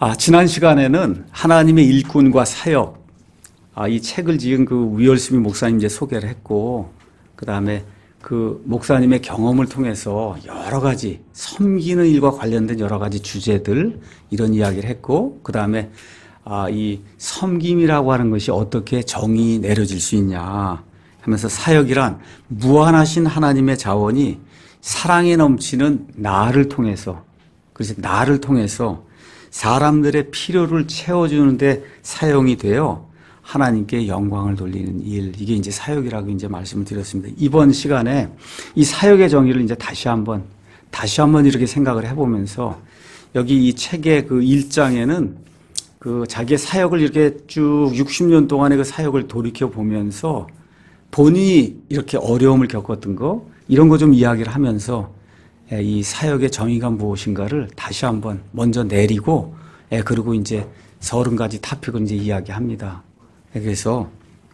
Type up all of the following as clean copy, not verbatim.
지난 시간에는 하나님의 일꾼과 사역, 이 책을 지은 그 위얼스미 목사님 이제 소개를 했고, 그 다음에 그 목사님의 경험을 통해서 여러 가지 섬기는 일과 관련된 여러 가지 주제들, 이런 이야기를 했고, 그 다음에 이 섬김이라고 하는 것이 어떻게 정의 내려질 수 있냐 하면서 사역이란 무한하신 하나님의 자원이 사랑에 넘치는 나를 통해서, 그래서 나를 통해서 사람들의 필요를 채워주는데 사용이 되어 하나님께 영광을 돌리는 일, 이게 이제 사역이라고 이제 말씀을 드렸습니다. 이번 시간에 이 사역의 정의를 이제 다시 한번 이렇게 생각을 해보면서, 여기 이 책의 그 1장에는 그 자기의 사역을 이렇게 쭉 60년 동안의 그 사역을 돌이켜 보면서 본인이 이렇게 어려움을 겪었던 거, 이런 거 좀 이야기를 하면서 이 사역의 정의가 무엇인가를 다시 한번 먼저 내리고, 그리고 이제 30가지 토픽을 이제 이야기합니다. 그래서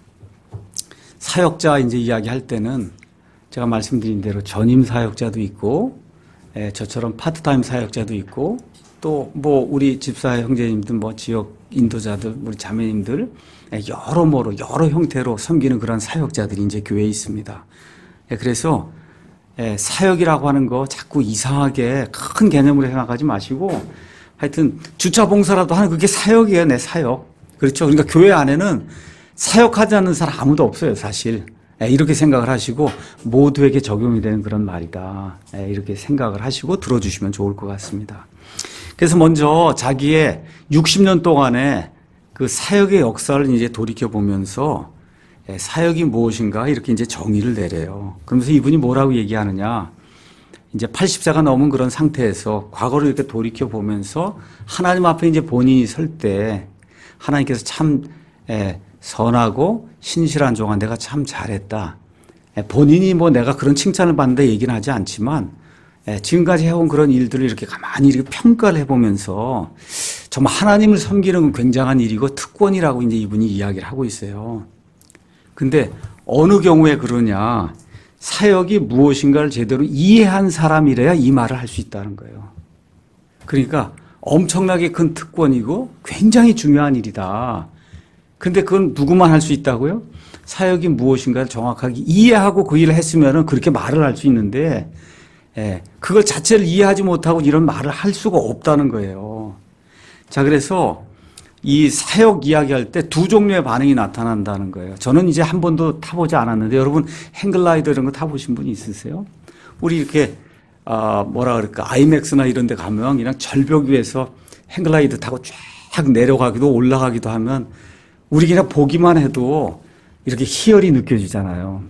사역자 이제 이야기할 때는 제가 말씀드린 대로 전임 사역자도 있고, 저처럼 파트타임 사역자도 있고, 또 뭐 우리 집사 형제님들, 뭐 지역 인도자들, 우리 자매님들, 여러모로 여러 형태로 섬기는 그런 사역자들이 이제 교회에 있습니다. 그래서 사역이라고 하는 거 자꾸 이상하게 큰 개념으로 생각하지 마시고, 하여튼 주차 봉사라도 하는 그게 사역이에요. 내 사역. 그렇죠. 그러니까 교회 안에는 사역하지 않는 사람 아무도 없어요, 사실. 이렇게 생각을 하시고 모두에게 적용이 되는 그런 말이다, 이렇게 생각을 하시고 들어주시면 좋을 것 같습니다. 그래서 먼저 자기의 60년 동안의 그 사역의 역사를 이제 돌이켜보면서 사역이 무엇인가 이렇게 이제 정의를 내려요. 그러면서 이분이 뭐라고 얘기하느냐, 이제 80세가 넘은 그런 상태에서 과거를 이렇게 돌이켜보면서 하나님 앞에 이제 본인이 설 때 하나님께서 참 선하고 신실한 종아, 내가 참 잘했다. 본인이 뭐 내가 그런 칭찬을 받는다 얘기는 하지 않지만, 지금까지 해온 그런 일들을 이렇게 가만히 이렇게 평가를 해보면서 정말 하나님을 섬기는 건 굉장한 일이고 특권이라고 이제 이분이 이야기를 하고 있어요. 근데 어느 경우에 그러냐, 사역이 무엇인가를 제대로 이해한 사람이래야 이 말을 할 수 있다는 거예요. 그러니까 엄청나게 큰 특권이고 굉장히 중요한 일이다. 근데 그건 누구만 할 수 있다고요? 사역이 무엇인가를 정확하게 이해하고 그 일을 했으면은 그렇게 말을 할 수 있는데, 그걸 자체를 이해하지 못하고 이런 말을 할 수가 없다는 거예요. 자, 그래서 이 사역 이야기할 때 두 종류의 반응이 나타난다는 거예요. 저는 이제 한 번도 타보지 않았는데, 여러분 행글라이더 이런 거 타보신 분이 있으세요? 우리 이렇게 뭐라 그럴까, 아이맥스나 이런 데 가면 그냥 절벽 위에서 행글라이더 타고 쫙 내려가기도 올라가기도 하면 우리 그냥 보기만 해도 이렇게 희열이 느껴지잖아요.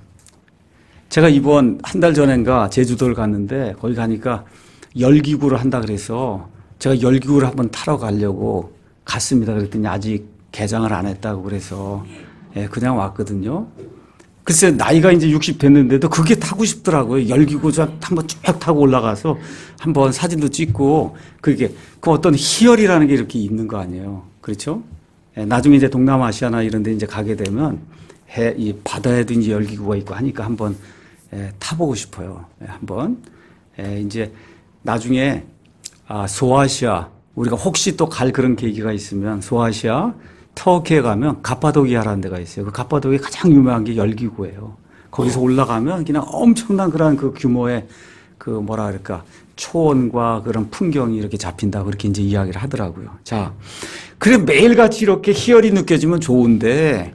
제가 이번 한 달 전인가 제주도를 갔는데, 거기 가니까 열기구를 한다 그래서 제가 열기구를 한번 타러 가려고 갔습니다. 그랬더니 아직 개장을 안 했다고 그래서 그냥 왔거든요. 글쎄 나이가 이제 60 됐는데도 그게 타고 싶더라고요. 열기구 한번 쭉 타고 올라가서 한번 사진도 찍고, 그게 그 어떤 희열이라는 게 이렇게 있는 거 아니에요. 그렇죠? 나중에 이제 동남아시아나 이런 데 이제 가게 되면 이 바다에도 이제 열기구가 있고 하니까 한번 타보고 싶어요. 한번 이제 나중에 소아시아, 우리가 혹시 또 갈 그런 계기가 있으면 소아시아 터키에 가면 가파도키아라는 데가 있어요. 그 가파도키아 가장 유명한 게 열기구예요. 거기서 올라가면 그냥 엄청난 그런 그 규모의 그 뭐라 그럴까, 초원과 그런 풍경이 이렇게 잡힌다, 그렇게 이제 이야기를 하더라고요. 자, 그래 매일같이 이렇게 희열이 느껴지면 좋은데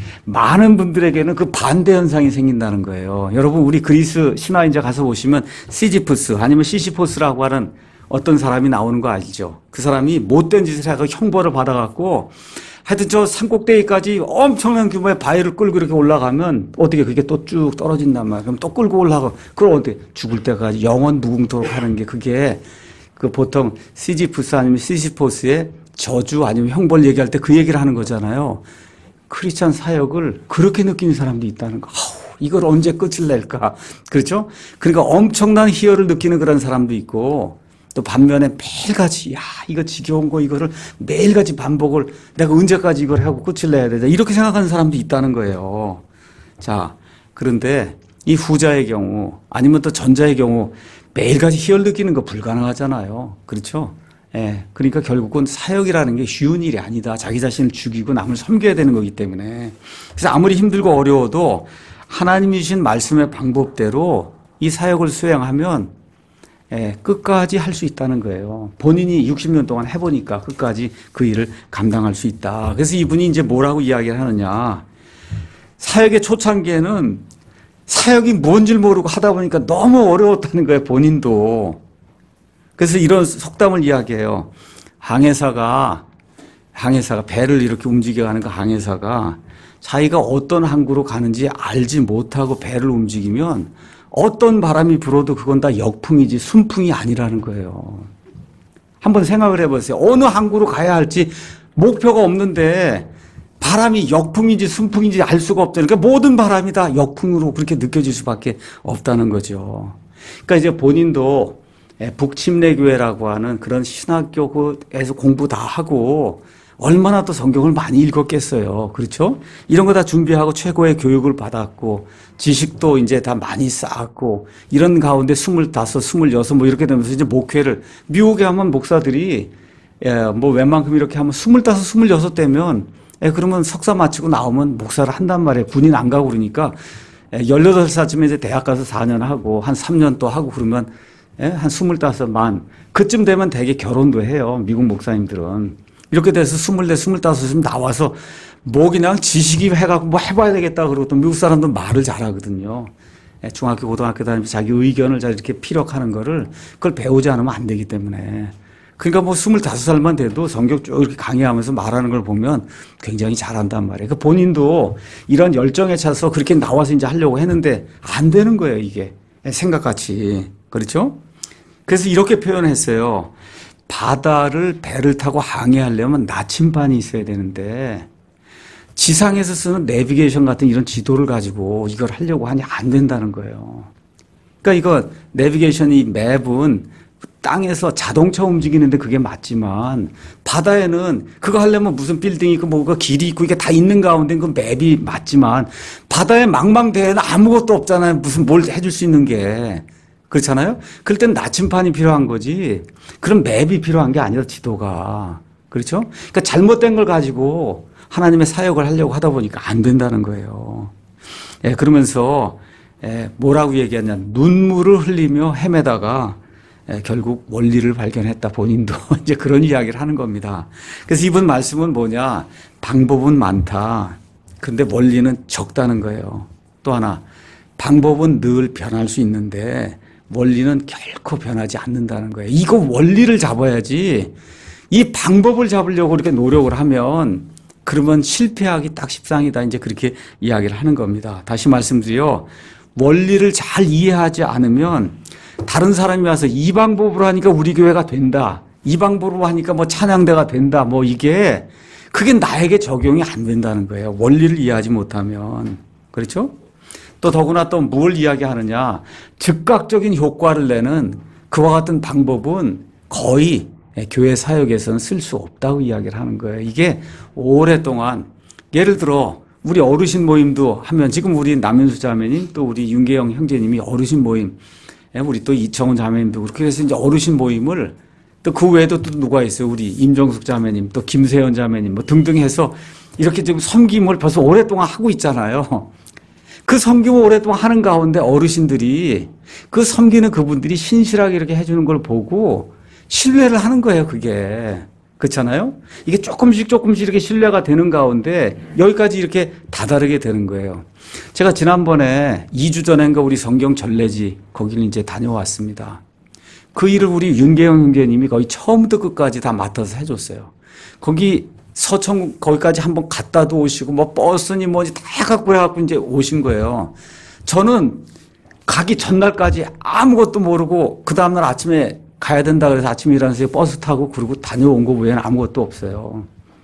많은 분들에게는 그 반대 현상이 생긴다는 거예요. 여러분 우리 그리스 신화인자 가서 보시면 시지프스 아니면 시시포스라고 하는 어떤 사람이 나오는 거 아시죠? 그 사람이 못된 짓을 하고 형벌을 받아갖고 하여튼 저 산꼭대기까지 엄청난 규모의 바위를 끌고 이렇게 올라가면 어떻게 그게 또 쭉 떨어진단 말이에요. 그럼 또 끌고 올라가고, 그럼 어떻게 죽을 때까지 영원 무궁토록 하는 게 그게 그 보통 시지프스 아니면 시시포스의 저주 아니면 형벌 얘기할 때 그 얘기를 하는 거잖아요. 크리스찬 사역을 그렇게 느끼는 사람도 있다는 거. 이걸 언제 끝을 낼까? 그렇죠? 그러니까 엄청난 희열을 느끼는 그런 사람도 있고, 또 반면에 매일같이 이거 지겨운 거 이거를 매일같이 반복을 내가 언제까지 이걸 하고 끝을 내야 되나 이렇게 생각하는 사람도 있다는 거예요. 자, 그런데 이 후자의 경우 아니면 또 전자의 경우 매일같이 희열 느끼는 거 불가능하잖아요. 그렇죠? 예, 그러니까 결국은 사역이라는 게 쉬운 일이 아니다. 자기 자신을 죽이고 남을 섬겨야 되는 거기 때문에. 그래서 아무리 힘들고 어려워도 하나님이 주신 말씀의 방법대로 이 사역을 수행하면 예, 끝까지 할 수 있다는 거예요. 본인이 60년 동안 해보니까 끝까지 그 일을 감당할 수 있다. 그래서 이분이 이제 뭐라고 이야기를 하느냐. 사역의 초창기에는 사역이 뭔지 모르고 하다 보니까 너무 어려웠다는 거예요. 본인도. 그래서 이런 속담을 이야기해요. 항해사가 배를 이렇게 움직여가는 그 항해사가 자기가 어떤 항구로 가는지 알지 못하고 배를 움직이면 어떤 바람이 불어도 그건 다 역풍이지 순풍이 아니라는 거예요. 한번 생각을 해보세요. 어느 항구로 가야 할지 목표가 없는데 바람이 역풍인지 순풍인지 알 수가 없잖아요. 그러니까 모든 바람이 다 역풍으로 그렇게 느껴질 수밖에 없다는 거죠. 그러니까 이제 본인도 북침례교회라고 하는 그런 신학교에서 공부 다 하고 얼마나 또 성경을 많이 읽었겠어요. 그렇죠? 이런 거 다 준비하고 최고의 교육을 받았고 지식도 이제 다 많이 쌓았고 이런 가운데 25, 26 뭐 이렇게 되면서 이제 목회를 미국에 하면 목사들이 뭐 웬만큼 이렇게 하면 25, 26 되면 그러면 석사 마치고 나오면 목사를 한단 말이에요. 군인 안 가고 그러니까 18살쯤에 이제 대학 가서 4년 하고 한 3년 또 하고 그러면 한 25만 그쯤 되면 대개 결혼도 해요. 미국 목사님들은. 이렇게 돼서 24, 25쯤 나와서 뭐 그냥 지식이 해갖고 뭐 해봐야 되겠다 그러고 또 미국 사람들은 말을 잘하거든요. 중학교, 고등학교 다니면서 자기 의견을 잘 이렇게 피력하는 거를 그걸 배우지 않으면 안 되기 때문에. 그러니까 뭐 25살만 돼도 성경 쭉 이렇게 강의하면서 말하는 걸 보면 굉장히 잘한단 말이에요. 그 본인도 이런 열정에 차서 그렇게 나와서 이제 하려고 했는데 안 되는 거예요, 이게. 생각같이. 그렇죠? 그래서 이렇게 표현했어요. 배를 타고 항해하려면 나침반이 있어야 되는데 지상에서 쓰는 내비게이션 같은 이런 지도를 가지고 이걸 하려고 하니 안 된다는 거예요. 그러니까 이거 내비게이션이 맵은 땅에서 자동차 움직이는데 그게 맞지만 바다에는 그거 하려면 무슨 빌딩이 있고 뭐가 길이 있고 이게 다 있는 가운데 그 맵이 맞지만 바다의 망망대해는 아무것도 없잖아요. 무슨 뭘 해줄 수 있는 게. 그렇잖아요? 그럴 땐 나침반이 필요한 거지. 그런 맵이 필요한 게 아니라 지도가. 그렇죠? 그러니까 잘못된 걸 가지고 하나님의 사역을 하려고 하다 보니까 안 된다는 거예요. 그러면서 뭐라고 얘기하냐. 눈물을 흘리며 헤매다가 결국 원리를 발견했다. 본인도 이제 그런 이야기를 하는 겁니다. 그래서 이분 말씀은 뭐냐. 방법은 많다. 근데 원리는 적다는 거예요. 또 하나. 방법은 늘 변할 수 있는데 원리는 결코 변하지 않는다는 거예요. 이거 원리를 잡아야지 이 방법을 잡으려고 이렇게 노력을 하면 그러면 실패하기 딱 십상이다. 이제 그렇게 이야기를 하는 겁니다. 다시 말씀드려 원리를 잘 이해하지 않으면 다른 사람이 와서 이 방법으로 하니까 우리 교회가 된다. 이 방법으로 하니까 뭐 찬양대가 된다. 뭐 그게 나에게 적용이 안 된다는 거예요. 원리를 이해하지 못하면. 그렇죠? 또 더구나 또 뭘 이야기하느냐. 즉각적인 효과를 내는 그와 같은 방법은 거의 교회 사역에서는 쓸 수 없다고 이야기를 하는 거예요. 이게 오랫동안 예를 들어 우리 어르신 모임도 하면 지금 우리 남현수 자매님 또 우리 윤계영 형제님이 어르신 모임 우리 또 이청훈 자매님도 그렇게 해서 이제 어르신 모임을 또 그 외에도 또 누가 있어요. 우리 임정숙 자매님 또 김세현 자매님 뭐 등등 해서 이렇게 지금 섬김을 벌써 오랫동안 하고 있잖아요. 그 섬김을 오랫동안 하는 가운데 어르신들이 그 섬기는 그분들이 신실하게 이렇게 해주는 걸 보고 신뢰를 하는 거예요, 그게. 그렇잖아요? 이게 조금씩 이렇게 신뢰가 되는 가운데 여기까지 이렇게 다다르게 되는 거예요. 제가 지난번에 2주 전인가 우리 성경 전례지 거기를 이제 다녀왔습니다. 그 일을 우리 윤계영 형제님이 거의 처음부터 끝까지 다 맡아서 해줬어요. 거기 서천 거기까지 한번 갔다도 오시고 뭐 버스니 뭐지 다 해갖고 이제 오신 거예요. 저는 가기 전날까지 아무것도 모르고 그 다음날 아침에 가야 된다 그래서 아침에 일어나서 버스 타고 그러고 다녀온 거 외에는 아무것도 없어요.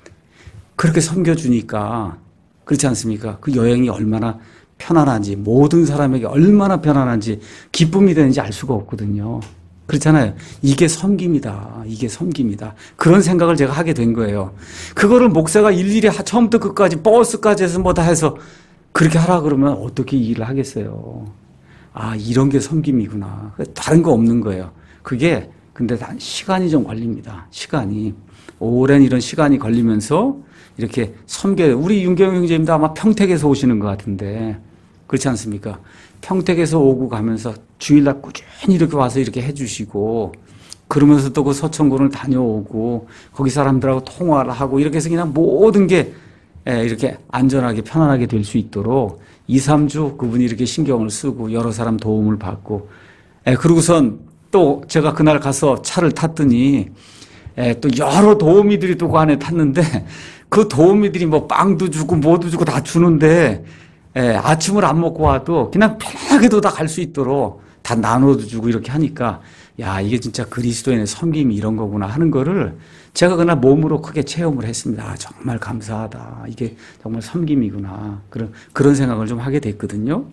그렇게 섬겨주니까 그렇지 않습니까? 그 여행이 얼마나 편안한지 모든 사람에게 얼마나 편안한지 기쁨이 되는지 알 수가 없거든요. 그렇잖아요. 이게 섬김이다. 이게 섬김이다. 그런 생각을 제가 하게 된 거예요. 그거를 목사가 일일이 처음부터 끝까지 버스까지 해서 뭐 다 해서 그렇게 하라 그러면 어떻게 이 일을 하겠어요. 아, 이런 게 섬김이구나. 다른 거 없는 거예요. 그게 근데 시간이 좀 걸립니다. 시간이. 오랜 이런 시간이 걸리면서 이렇게 섬겨요. 우리 윤경 형제님도 아마 평택에서 오시는 것 같은데 그렇지 않습니까? 평택에서 오고 가면서 주일날 꾸준히 이렇게 와서 이렇게 해주시고 그러면서 또 그 서천군을 다녀오고 거기 사람들하고 통화를 하고 이렇게 해서 그냥 모든 게 이렇게 안전하게 편안하게 될 수 있도록 2, 3주 그분이 이렇게 신경을 쓰고 여러 사람 도움을 받고 그러고선 또 제가 그날 가서 차를 탔더니 또 여러 도우미들이 또 그 안에 탔는데 그 도우미들이 뭐 빵도 주고 뭐도 주고 다 주는데 아침을 안 먹고 와도 그냥 편하게도 다 갈 수 있도록 다 나눠도 주고 이렇게 하니까 야, 이게 진짜 그리스도인의 섬김이 이런 거구나 하는 거를 제가 그날 몸으로 크게 체험을 했습니다. 아, 정말 감사하다. 이게 정말 섬김이구나. 그런 생각을 좀 하게 됐거든요.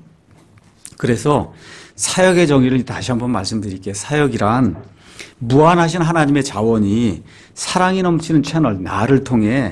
그래서 사역의 정의를 다시 한번 말씀드릴게요. 사역이란 무한하신 하나님의 자원이 사랑이 넘치는 채널, 나를 통해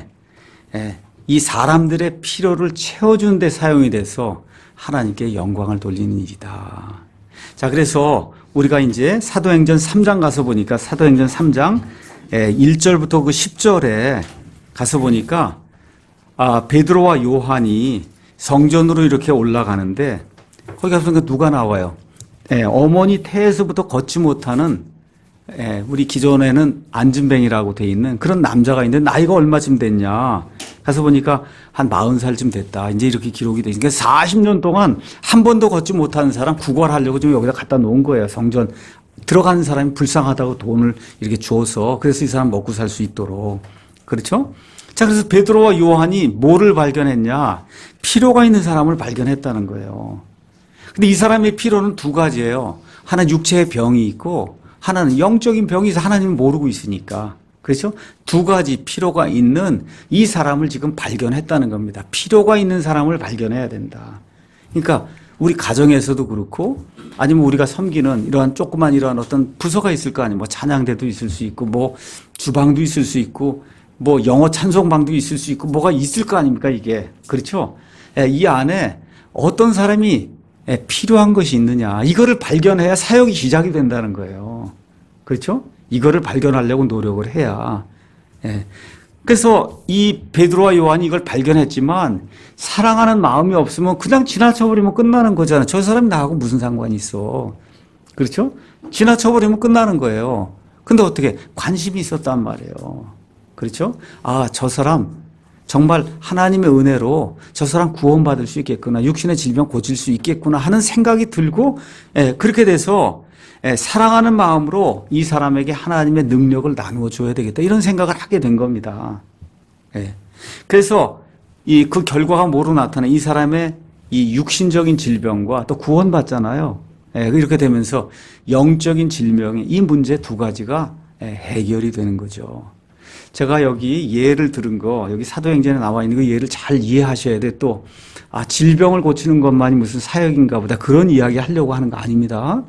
이 사람들의 필요를 채워주는 데 사용이 돼서 하나님께 영광을 돌리는 일이다. 자, 그래서 우리가 이제 사도행전 3장 가서 보니까 사도행전 3장 1절부터 그 10절에 가서 보니까 베드로와 요한이 성전으로 이렇게 올라가는데 거기 가서 누가 나와요? 어머니 태에서부터 걷지 못하는 우리 기존에는 안진뱅이라고 돼 있는 그런 남자가 있는데 나이가 얼마쯤 됐냐? 가서 보니까 한 40살쯤 됐다. 이제 이렇게 기록이 돼 있으니까 40년 동안 한 번도 걷지 못하는 사람 구걸하려고 좀 여기다 갖다 놓은 거예요. 성전 들어가는 사람이 불쌍하다고 돈을 이렇게 줘서 그래서 이 사람 먹고 살 수 있도록. 그렇죠? 자, 그래서 베드로와 요한이 뭐를 발견했냐? 필요가 있는 사람을 발견했다는 거예요. 근데 이 사람의 필요는 두 가지예요. 하나는 육체의 병이 있고 하나는 영적인 병이 있어 하나님을 모르고 있으니까. 그렇죠? 두 가지 필요가 있는 이 사람을 지금 발견했다는 겁니다. 필요가 있는 사람을 발견해야 된다. 그러니까 우리 가정에서도 그렇고 아니면 우리가 섬기는 이러한 조그만 이러한 어떤 부서가 있을 거 아니에요. 뭐 찬양대도 있을 수 있고 뭐 주방도 있을 수 있고 뭐 영어 찬송방도 있을 수 있고 뭐가 있을 거 아닙니까 이게. 그렇죠? 이 안에 어떤 사람이 필요한 것이 있느냐. 이거를 발견해야 사역이 시작이 된다는 거예요. 그렇죠? 이거를 발견하려고 노력을 해야. 그래서 이 베드로와 요한이 이걸 발견했지만 사랑하는 마음이 없으면 그냥 지나쳐버리면 끝나는 거잖아요. 저 사람이 나하고 무슨 상관이 있어. 그렇죠? 지나쳐버리면 끝나는 거예요. 근데 어떻게 관심이 있었단 말이에요. 그렇죠? 아, 저 사람 정말 하나님의 은혜로 저 사람 구원받을 수 있겠구나. 육신의 질병 고칠 수 있겠구나 하는 생각이 들고 그렇게 돼서 사랑하는 마음으로 이 사람에게 하나님의 능력을 나누어 줘야 되겠다. 이런 생각을 하게 된 겁니다. 그래서 그 결과가 뭐로 나타나? 이 사람의 이 육신적인 질병과 또 구원받잖아요. 이렇게 되면서 영적인 질병의 이 문제 두 가지가 해결이 되는 거죠. 제가 여기 예를 들은 거, 여기 사도행전에 나와 있는 그 예를 잘 이해하셔야 돼. 또, 질병을 고치는 것만이 무슨 사역인가 보다. 그런 이야기 하려고 하는 거 아닙니다.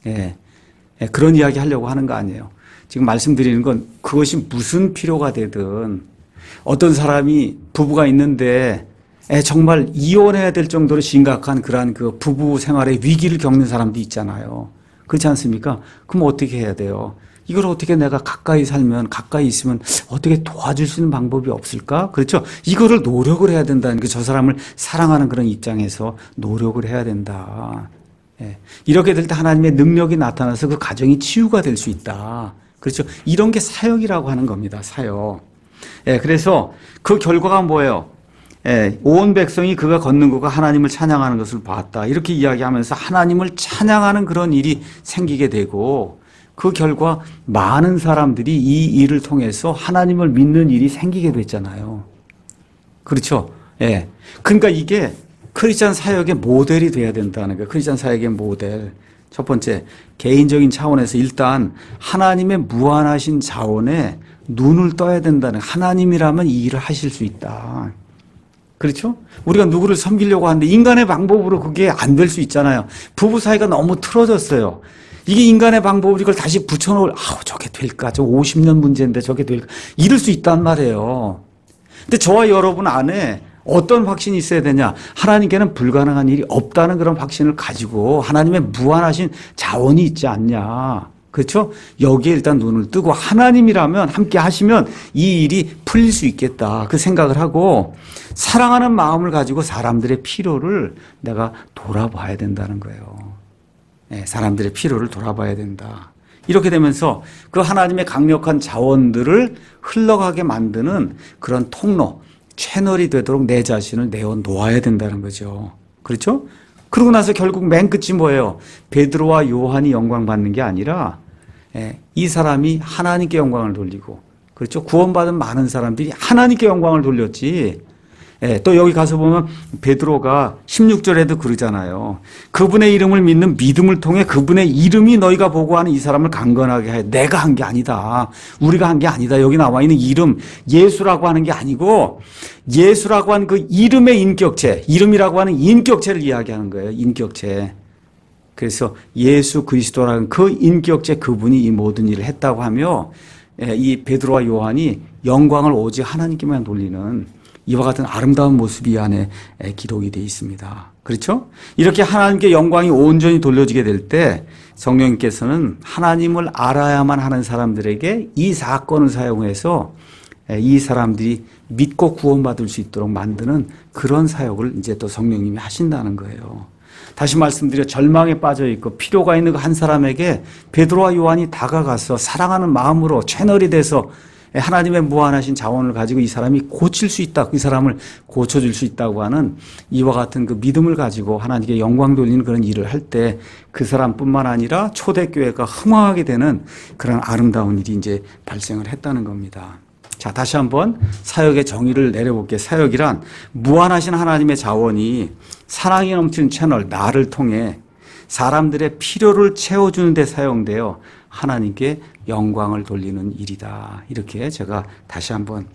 그런 이야기 하려고 하는 거 아니에요. 지금 말씀드리는 건 그것이 무슨 필요가 되든 어떤 사람이 부부가 있는데 정말 이혼해야 될 정도로 심각한 그러한 그 부부 생활의 위기를 겪는 사람도 있잖아요. 그렇지 않습니까? 그럼 어떻게 해야 돼요? 이걸 어떻게 내가 가까이 살면, 가까이 있으면 어떻게 도와줄 수 있는 방법이 없을까? 그렇죠? 이거를 노력을 해야 된다는 게 저 사람을 사랑하는 그런 입장에서 노력을 해야 된다. 이렇게 될 때 하나님의 능력이 나타나서 그 가정이 치유가 될 수 있다. 그렇죠? 이런 게 사역이라고 하는 겁니다. 사역. 그래서 그 결과가 뭐예요? 온 백성이 그가 걷는 것과 하나님을 찬양하는 것을 봤다. 이렇게 이야기하면서 하나님을 찬양하는 그런 일이 생기게 되고 그 결과 많은 사람들이 이 일을 통해서 하나님을 믿는 일이 생기게 됐잖아요. 그렇죠? 그러니까 이게 크리스찬 사역의 모델이 돼야 된다는 거예요. 크리스찬 사역의 모델. 첫 번째, 개인적인 차원에서 일단 하나님의 무한하신 자원에 눈을 떠야 된다는, 하나님이라면 이 일을 하실 수 있다. 그렇죠? 우리가 누구를 섬기려고 하는데 인간의 방법으로 그게 안 될 수 있잖아요. 부부 사이가 너무 틀어졌어요. 이게 인간의 방법으로 이걸 다시 붙여놓을, 저게 될까? 저 50년 문제인데 저게 될까? 이럴 수 있단 말이에요. 근데 저와 여러분 안에 어떤 확신이 있어야 되냐? 하나님께는 불가능한 일이 없다는 그런 확신을 가지고 하나님의 무한하신 자원이 있지 않냐? 그렇죠? 여기에 일단 눈을 뜨고 하나님이라면 함께 하시면 이 일이 풀릴 수 있겠다. 그 생각을 하고 사랑하는 마음을 가지고 사람들의 필요를 내가 돌아봐야 된다는 거예요. 네, 사람들의 필요를 돌아봐야 된다. 이렇게 되면서 그 하나님의 강력한 자원들을 흘러가게 만드는 그런 통로, 채널이 되도록 내 자신을 내어놓아야 된다는 거죠. 그렇죠? 그러고 나서 결국 맨 끝이 뭐예요? 베드로와 요한이 영광 받는 게 아니라 이 사람이 하나님께 영광을 돌리고, 그렇죠? 구원받은 많은 사람들이 하나님께 영광을 돌렸지. 또 여기 가서 보면 베드로가 16절에도 그러잖아요. 그분의 이름을 믿는 믿음을 통해 그분의 이름이 너희가 보고하는 이 사람을 강건하게 해. 내가 한 게 아니다. 우리가 한 게 아니다. 여기 나와 있는 이름, 예수라고 하는 게 아니고 예수라고 하는 그 이름의 인격체, 이름이라고 하는 인격체를 이야기하는 거예요. 인격체. 그래서 예수 그리스도라는 그 인격체, 그분이 이 모든 일을 했다고 하며 이 베드로와 요한이 영광을 오직 하나님께만 돌리는 이와 같은 아름다운 모습이 이 안에 기록이 되어 있습니다. 그렇죠? 이렇게 하나님께 영광이 온전히 돌려지게 될 때 성령님께서는 하나님을 알아야만 하는 사람들에게 이 사건을 사용해서 이 사람들이 믿고 구원받을 수 있도록 만드는 그런 사역을 이제 또 성령님이 하신다는 거예요. 다시 말씀드려 절망에 빠져 있고 필요가 있는 한 사람에게 베드로와 요한이 다가가서 사랑하는 마음으로 채널이 돼서 하나님의 무한하신 자원을 가지고 이 사람이 고칠 수 있다, 이 사람을 고쳐줄 수 있다고 하는 이와 같은 그 믿음을 가지고 하나님께 영광 돌리는 그런 일을 할 때 그 사람뿐만 아니라 초대교회가 흥황하게 되는 그런 아름다운 일이 이제 발생을 했다는 겁니다. 자, 다시 한번 사역의 정의를 내려볼게요. 사역이란 무한하신 하나님의 자원이 사랑이 넘치는 채널, 나를 통해 사람들의 필요를 채워주는 데 사용되어 하나님께 영광을 돌리는 일이다. 이렇게 제가 다시 한번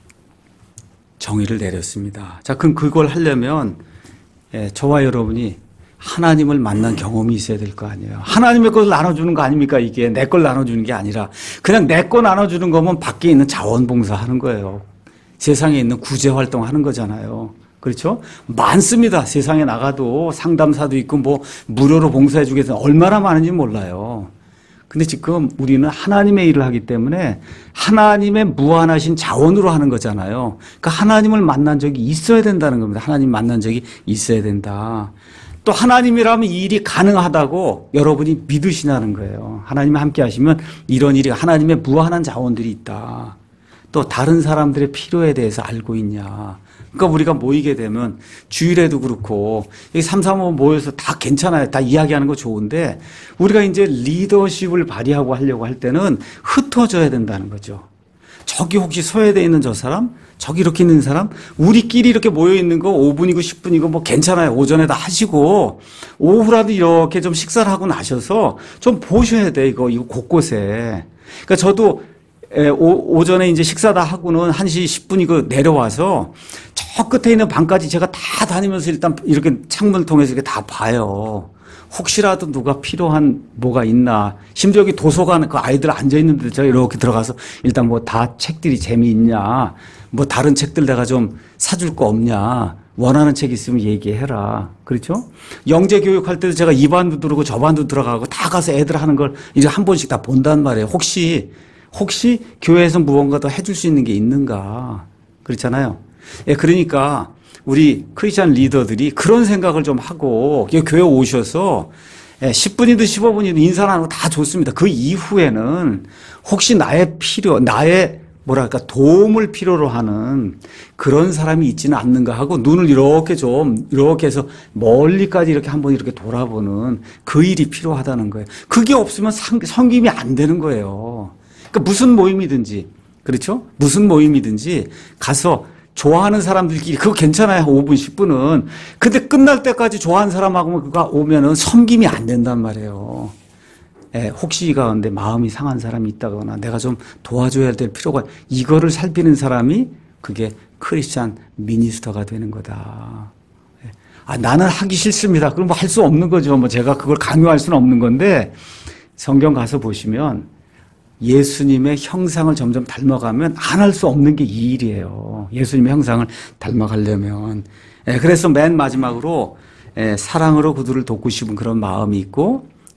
정의를 내렸습니다. 자, 그럼 그걸 하려면 저와 여러분이 하나님을 만난 경험이 있어야 될 거 아니에요. 하나님의 것을 나눠주는 거 아닙니까? 이게 내 걸 나눠주는 게 아니라 그냥 내 거 나눠주는 거면 밖에 있는 자원봉사 하는 거예요. 세상에 있는 구제활동 하는 거잖아요. 그렇죠? 많습니다. 세상에 나가도 상담사도 있고 뭐 무료로 봉사해 주겠다. 얼마나 많은지 몰라요. 근데 지금 우리는 하나님의 일을 하기 때문에 하나님의 무한하신 자원으로 하는 거잖아요. 그러니까 하나님을 만난 적이 있어야 된다는 겁니다. 하나님 만난 적이 있어야 된다. 또 하나님이라면 이 일이 가능하다고 여러분이 믿으시냐는 거예요. 하나님이 함께 하시면 이런 일이 하나님의 무한한 자원들이 있다. 또 다른 사람들의 필요에 대해서 알고 있냐. 그러니까 우리가 모이게 되면 주일에도 그렇고 여기 3, 3, 5 모여서 다 괜찮아요. 다 이야기하는 거 좋은데 우리가 이제 리더십을 발휘하고 하려고 할 때는 흩어져야 된다는 거죠. 저기 혹시 소외되어 있는 저 사람? 저기 이렇게 있는 사람? 우리끼리 이렇게 모여 있는 거 5분이고 10분이고 뭐 괜찮아요. 오전에 다 하시고 오후라도 이렇게 좀 식사를 하고 나셔서 좀 보셔야 돼. 이거 곳곳에. 그러니까 저도 오전에 이제 식사 다 하고는 1시 10분이고 내려와서 저 끝에 있는 방까지 제가 다 다니면서 일단 이렇게 창문을 통해서 이렇게 다 봐요. 혹시라도 누가 필요한 뭐가 있나. 심지어 여기 도서관 그 아이들 앉아있는데 제가 이렇게 들어가서 일단 뭐 다 책들이 재미있냐. 뭐 다른 책들 내가 좀 사줄 거 없냐. 원하는 책 있으면 얘기해라. 그렇죠? 영재 교육할 때도 제가 이 반도 들어오고 저 반도 들어가고 다 가서 애들 하는 걸 이제 한 번씩 다 본단 말이에요. 혹시 교회에서 무언가 더 해줄 수 있는 게 있는가. 그렇잖아요. 예, 그러니까 우리 크리스찬 리더들이 그런 생각을 좀 하고 교회 오셔서 10분이든 15분이든 인사 나누고 다 좋습니다. 그 이후에는 혹시 나의 뭐랄까 도움을 필요로 하는 그런 사람이 있지는 않는가 하고 눈을 이렇게 해서 멀리까지 이렇게 한번 이렇게 돌아보는 그 일이 필요하다는 거예요. 그게 없으면 섬김이 안 되는 거예요. 그러니까 무슨 모임이든지, 그렇죠? 무슨 모임이든지 가서 좋아하는 사람들끼리 그거 괜찮아요. 5분, 10분은. 근데 끝날 때까지 좋아하는 사람하고 그거 오면은 섬김이 안 된단 말이에요. 혹시 가운데 마음이 상한 사람이 있다거나 내가 좀 도와줘야 될 필요가 이거를 살피는 사람이 그게 크리스찬 미니스터가 되는 거다. 나는 하기 싫습니다. 그럼 뭐 할 수 없는 거죠. 뭐 제가 그걸 강요할 수는 없는 건데 성경 가서 보시면 예수님의 형상을 점점 닮아가면 안 할 수 없는 게 이 일이에요. 예수님의 형상을 닮아가려면. 그래서 맨 마지막으로 사랑으로 그들을 돕고 싶은 그런 마음이 있고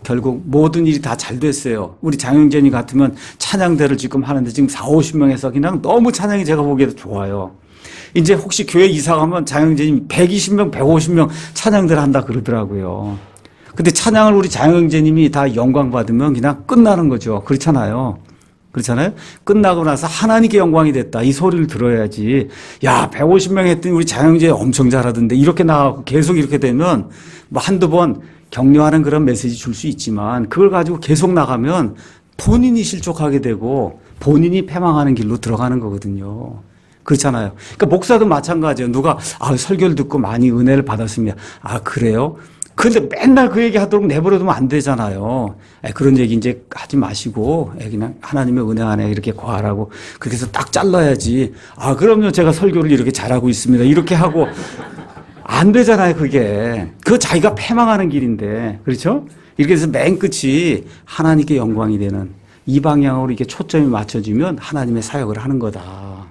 결국 모든 일이 다 잘 됐어요. 우리 장영재님 같으면 찬양대를 지금 하는데 지금 4, 50명에서 그냥 너무 찬양이 제가 보기에도 좋아요. 이제 혹시 교회 이사 가면 장영재님 120명, 150명 찬양대를 한다 그러더라고요. 근데 찬양을 우리 장영재님이 다 영광 받으면 그냥 끝나는 거죠. 그렇잖아요. 그렇잖아요. 끝나고 나서 하나님께 영광이 됐다. 이 소리를 들어야지. 야, 150명 했더니 우리 장영재 엄청 잘하던데 이렇게 나가고 계속 이렇게 되면 뭐 한두 번 격려하는 그런 메시지 줄 수 있지만 그걸 가지고 계속 나가면 본인이 실족하게 되고 본인이 패망하는 길로 들어가는 거거든요. 그렇잖아요. 그러니까 목사도 마찬가지예요. 누가 설교를 듣고 많이 은혜를 받았습니다. 그래요? 그런데 맨날 그 얘기 하도록 내버려두면 안 되잖아요. 그런 얘기 이제 하지 마시고 그냥 하나님의 은혜 안에 이렇게 거하라고 그렇게 해서 딱 잘라야지. 그럼요. 제가 설교를 이렇게 잘하고 있습니다. 이렇게 하고 안 되잖아요, 그게. 그거 자기가 패망하는 길인데. 그렇죠? 이렇게 해서 맨 끝이 하나님께 영광이 되는 이 방향으로 이렇게 초점이 맞춰지면 하나님의 사역을 하는 거다.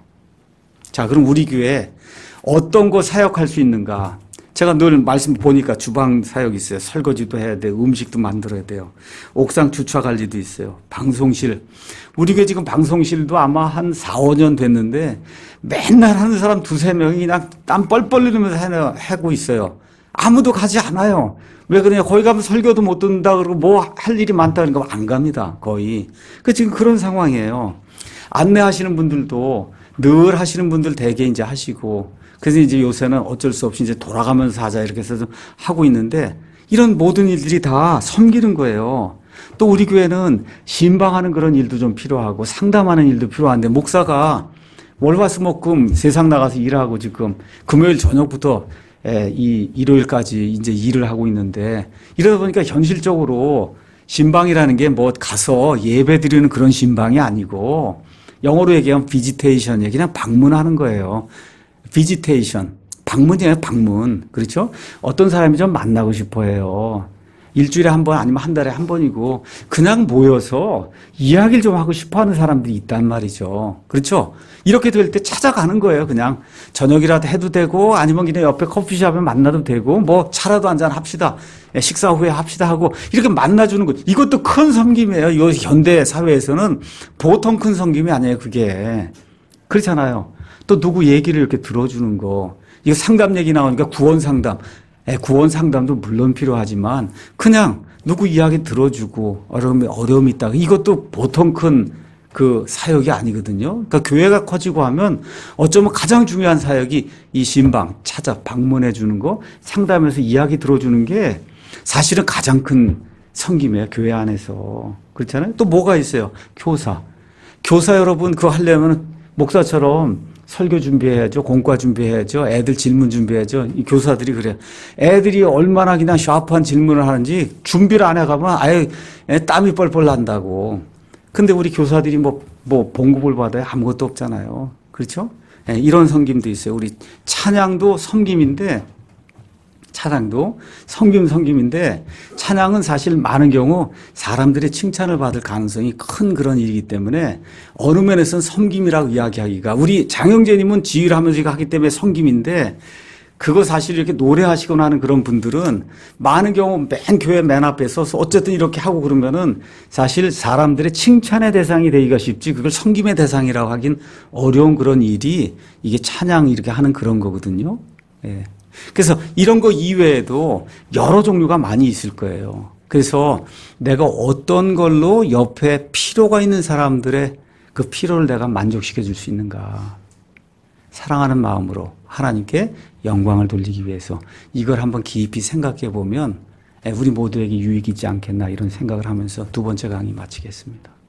자, 그럼 우리 교회 어떤 거 사역할 수 있는가? 제가 늘 말씀 보니까 주방 사역이 있어요. 설거지도 해야 돼요. 음식도 만들어야 돼요. 옥상 주차 관리도 있어요. 방송실. 우리 교회 지금 방송실도 아마 한 4, 5년 됐는데 맨날 하는 사람 2, 3명이 그냥 땀 뻘뻘 흘리면서 하고 있어요. 아무도 가지 않아요. 왜 그러냐. 거기 가면 설교도 못 듣는다 그러고 뭐 할 일이 많다 그러니까 안 갑니다. 거의. 지금 그런 상황이에요. 안내하시는 분들도 늘 하시는 분들 대개 이제 하시고 그래서 이제 요새는 어쩔 수 없이 이제 돌아가면서 하자 이렇게 해서 좀 하고 있는데 이런 모든 일들이 다 섬기는 거예요. 또 우리 교회는 신방하는 그런 일도 좀 필요하고 상담하는 일도 필요한데 목사가 월화수목금 세상 나가서 일하고 지금 금요일 저녁부터 이 일요일까지 이제 일을 하고 있는데 이러다 보니까 현실적으로 신방이라는 게 뭐 가서 예배 드리는 그런 신방이 아니고 영어로 얘기하면 비지테이션이에요. 그냥 방문하는 거예요. 비지테이션. 방문이에요, 방문. 그렇죠? 어떤 사람이 좀 만나고 싶어 해요. 일주일에 한 번 아니면 한 달에 한 번이고 그냥 모여서 이야기를 좀 하고 싶어 하는 사람들이 있단 말이죠. 그렇죠? 이렇게 될 때 찾아가는 거예요. 그냥 저녁이라도 해도 되고 아니면 그냥 옆에 커피숍에 만나도 되고 뭐 차라도 한잔 합시다. 식사 후에 합시다 하고 이렇게 만나주는 것. 이것도 큰 섬김이에요. 이 현대 사회에서는 보통 큰 섬김이 아니에요. 그게. 그렇잖아요. 또 누구 얘기를 이렇게 들어주는 거. 이거 상담 얘기 나오니까 구원 상담. 구원 상담도 물론 필요하지만 그냥 누구 이야기 들어주고 어려움이 있다. 이것도 보통 큰 그 사역이 아니거든요. 그러니까 교회가 커지고 하면 어쩌면 가장 중요한 사역이 이 신방, 방문해 주는 거, 상담해서 이야기 들어주는 게 사실은 가장 큰 섬김이에요. 교회 안에서. 그렇잖아요. 또 뭐가 있어요? 교사. 교사 여러분 그거 하려면 목사처럼 설교 준비해야죠. 공과 준비해야죠. 애들 질문 준비해야죠. 이 교사들이 그래요. 애들이 얼마나 그냥 샤프한 질문을 하는지 준비를 안 해가면 아예 땀이 뻘뻘 난다고. 근데 우리 교사들이 뭐 봉급을 받아야 아무것도 없잖아요. 그렇죠? 이런 섬김도 있어요. 우리 찬양도 섬김인데 찬양도 섬김인데 찬양은 사실 많은 경우 사람들의 칭찬을 받을 가능성이 큰 그런 일이기 때문에 어느 면에서는 섬김이라고 이야기하기가 우리 장영재님은 지휘를 하면서 하기 때문에 섬김인데 그거 사실 이렇게 노래하시거나 하는 그런 분들은 많은 경우 교회 맨 앞에 서서 어쨌든 이렇게 하고 그러면은 사실 사람들의 칭찬의 대상이 되기가 쉽지 그걸 섬김의 대상이라고 하긴 어려운 그런 일이 이게 찬양 이렇게 하는 그런 거거든요. 예. 그래서 이런 거 이외에도 여러 종류가 많이 있을 거예요. 그래서 내가 어떤 걸로 옆에 필요가 있는 사람들의 그 필요를 내가 만족시켜 줄 수 있는가. 사랑하는 마음으로 하나님께 영광을 돌리기 위해서 이걸 한번 깊이 생각해 보면 우리 모두에게 유익이지 않겠나 이런 생각을 하면서 두 번째 강의 마치겠습니다.